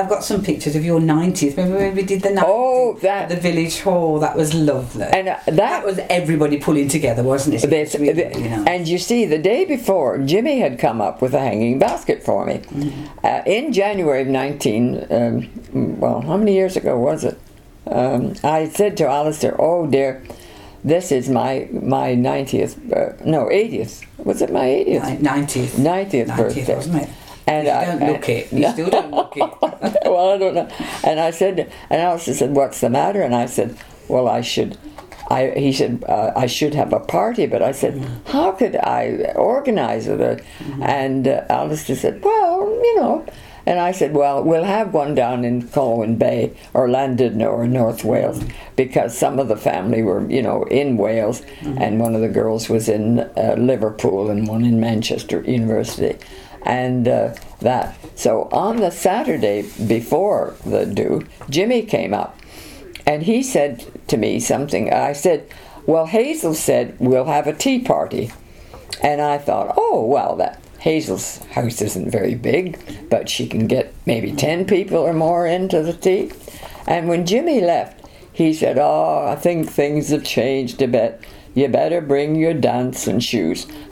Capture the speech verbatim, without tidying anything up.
I've got some pictures of your nineties. Remember when we did the nineties? Oh, that- at the village hall. That was lovely. And uh, that, that was everybody pulling together, wasn't it? This, It was really, you know. And you see, the day before, Jimmy had come up with a hanging basket for me. Mm. Uh, in January of nineteen, um, well, how many years ago was it? Um, I said to Alistair, oh dear, this is my my ninetieth, uh, no, eightieth. Was it my eightieth? ninetieth. ninetieth birthday. Wasn't it? And you I, don't look it. You no. still don't look it. Well, I don't know. And I said, and Alistair said, what's the matter? And I said, well, I should, I, he said, uh, I should have a party. But I said, mm. how could I organize it? Mm-hmm. And uh, Alistair said, well, you know. And I said, well, we'll have one down in Colwyn Bay or Llandudno or North Wales, because some of the family were, you know, in Wales, mm-hmm. and one of the girls was in uh, Liverpool and one in Manchester University. And uh, that. So on the Saturday before the do, Jimmy came up, and he said to me something. I said, well, Hazel said we'll have a tea party. And I thought, oh, well, that Hazel's house isn't very big, but she can get maybe ten people or more into the tea. And when Jimmy left, he said, oh, I think things have changed a bit. You better bring your dancing shoes.